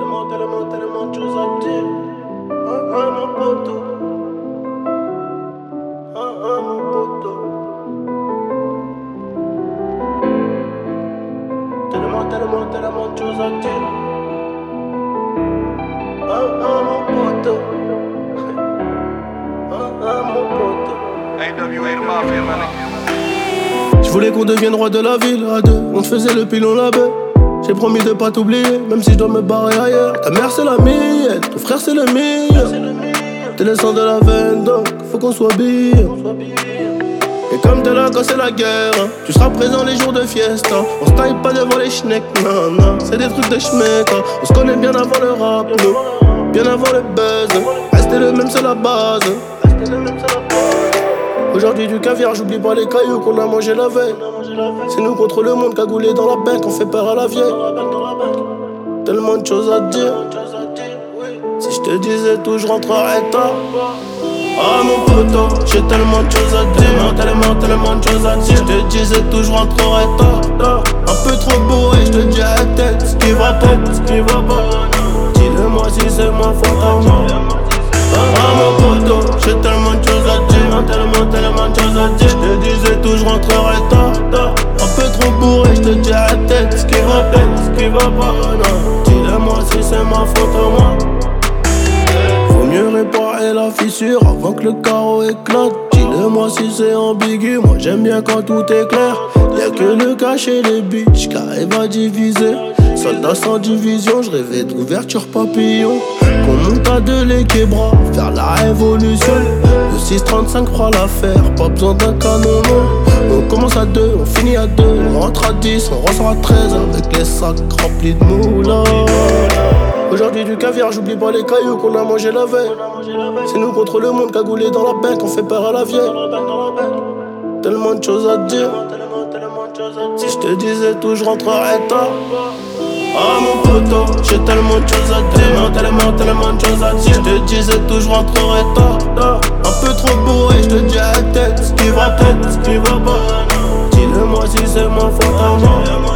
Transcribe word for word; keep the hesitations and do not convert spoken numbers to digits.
Tellement, tellement, tellement de choses à dire. Ah ah mon poteau. Ah ah mon poteau. Tellement, tellement, tellement de choses à dire. Ah ah mon poteau. Ah ah mon poteau. A W A the Mafia, man. Je voulais qu'on devienne roi de la ville à deux. On te faisait le pilon la baie. J'ai promis de pas t'oublier, même si je dois me barrer ailleurs. Ta mère c'est la mienne, ton frère c'est le mien. T'es le sang de la veine, donc faut qu'on soit bien. Et comme t'es là quand c'est la guerre, hein, tu seras présent les jours de fiesta. On se taille pas devant les schnecks, non, non. C'est des trucs de schmeck, hein. On se connaît bien avant le rap, nous. Bien avant le buzz. Rester le même c'est la base. Aujourd'hui du caviar, j'oublie pas les cailloux qu'on a mangé la veille. C'est nous contre le monde, cagoulé dans la banque, on fait peur à la vieille. Tellement de choses à dire. Si je te disais tout, je rentrerais tard. Ah mon poteau, j'ai tellement de choses à dire. Tellement, tellement de choses à dire. Si je te disais tout, je rentrerais tard. Un peu trop bourré, je te dis à la tête ce qui va pas, ce qui va pas. Dis-le-moi si c'est ma faute à moi. Ah mon poteau, j'ai tellement de choses à dire. Tellement, tellement de choses à dire. Je te disais tout, je rentrerai tard. Un peu trop bourré, je te dis à la tête ce qui va pas, ce qui va pas. Dis-le-moi si c'est ma faute à moi. Faut mieux réparer la fissure avant que le carreau éclate. Dis-le-moi si c'est ambigu, moi j'aime bien quand tout est clair. Y'a que le cacher les bitches qui arrivent à diviser. Soldat sans division, je rêvais d'ouverture papillon. Qu'on monte à deux les québras, faire la révolution. Le six trente-cinq fera l'affaire, pas besoin d'un canon long. On commence à deux, on finit à deux. On rentre à dix, on ressort à treize avec les sacs remplis de moulins. Aujourd'hui du caviar, j'oublie pas les cailloux qu'on a mangé la veille. C'est nous contre le monde, cagoulé dans la banque, on fait peur à la vieille. Tellement de choses à dire. Si je te disais tout, je rentrerais tard. Ah mon poteau, j'ai tellement de choses à dire. Tellement, tellement de choses à dire. Si je te disais tout, je rentrerais tard. Un peu trop bourré, je te dis à la tête ce qui va pas, ce qui va pas. Dis-le-moi si c'est ma faute à moi.